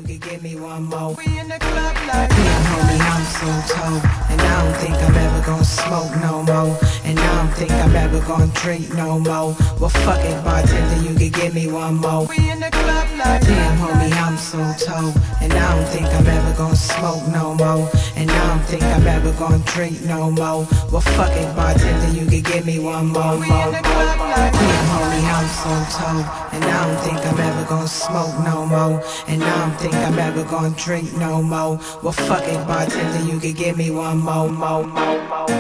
could give me one more. We in the club like damn, homie, I'm so told. And I don't think I'm ever gonna smoke no more. And I don't think I'm ever gonna drink no more. Well, fuck it, bartender, you could give me one more. We in the club like damn, homie, I'm so told. And I don't think I'm ever gonna smoke no more. And I don't think I'm ever gonna drink no more. Well, fuck it, bartender, you could give me one more. We in the club like damn, homie, I'm so told. And I don't think I'm ever gonna smoke no more. And I don't think I'm ever gonna drink no more. Well, fuck it, bartender, you could give me one more.